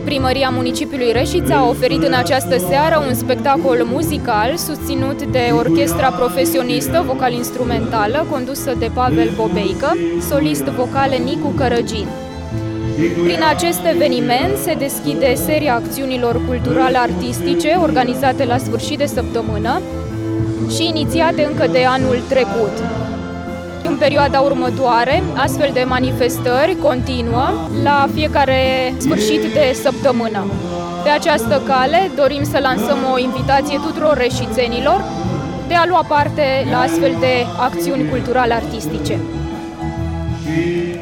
Primăria Municipiului Reșița a oferit în această seară un spectacol muzical susținut de orchestra profesionistă vocal-instrumentală condusă de Pavel Bobeică, solist vocal Nicu Cărăgin. Prin acest eveniment se deschide seria acțiunilor culturale-artistice organizate la sfârșit de săptămână și inițiate încă de anul trecut. În perioada următoare, astfel de manifestări continuă la fiecare sfârșit de săptămână. Pe această cale dorim să lansăm o invitație tuturor reșițenilor de a lua parte la astfel de acțiuni culturale-artistice.